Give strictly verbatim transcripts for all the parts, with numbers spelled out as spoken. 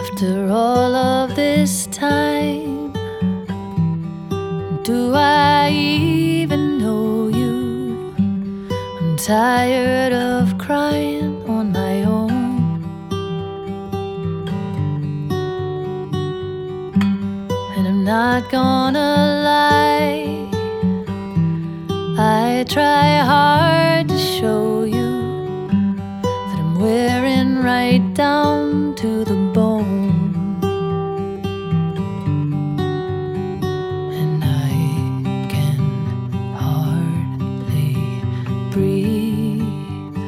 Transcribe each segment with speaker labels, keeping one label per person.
Speaker 1: After all of this time, do I even know you? I'm tired of crying on my own. And I'm not gonna lie, I try hard to show you that I'm wearing right down to the bone. And I can hardly breathe.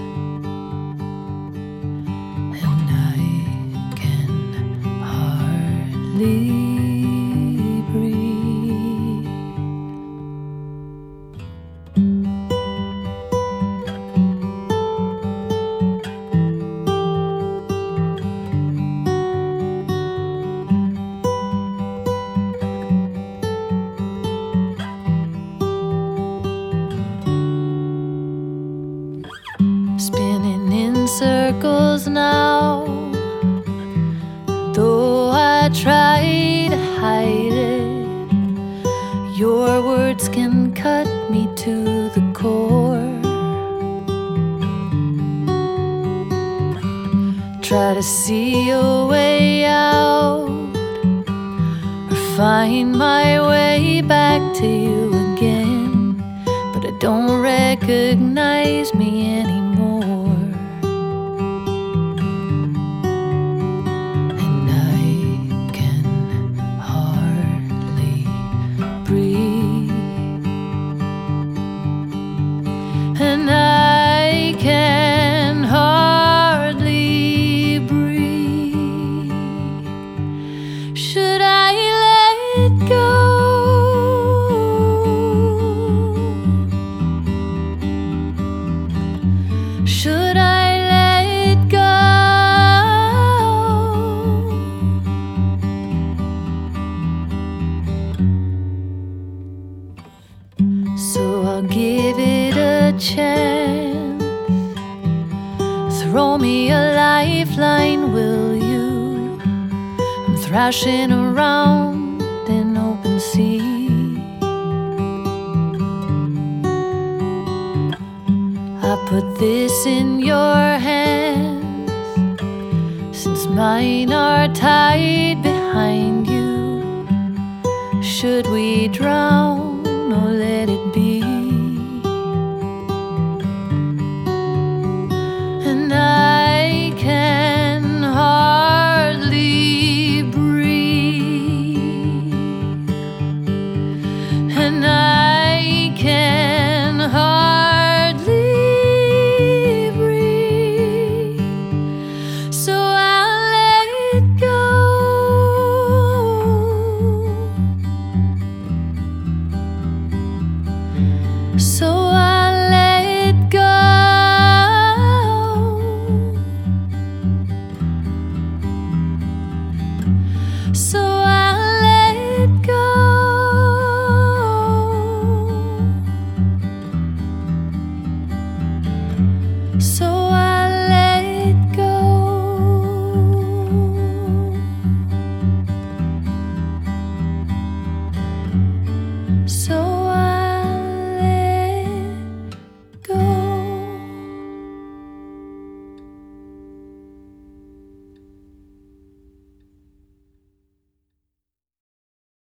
Speaker 1: And I can hardly breathe. Spinning in circles now, though I try to hide it, your words can cut me to the core. Try to see a way out, or find my way back to you again, but I don't recognize me anymore. And I can hardly breathe. And I can hardly breathe. Should I let go? Should I let go? So I'll give it a chance. Throw me a lifeline, will you? I'm thrashing around in open sea. I put this in your hands, since mine are tied behind you. Should we drown?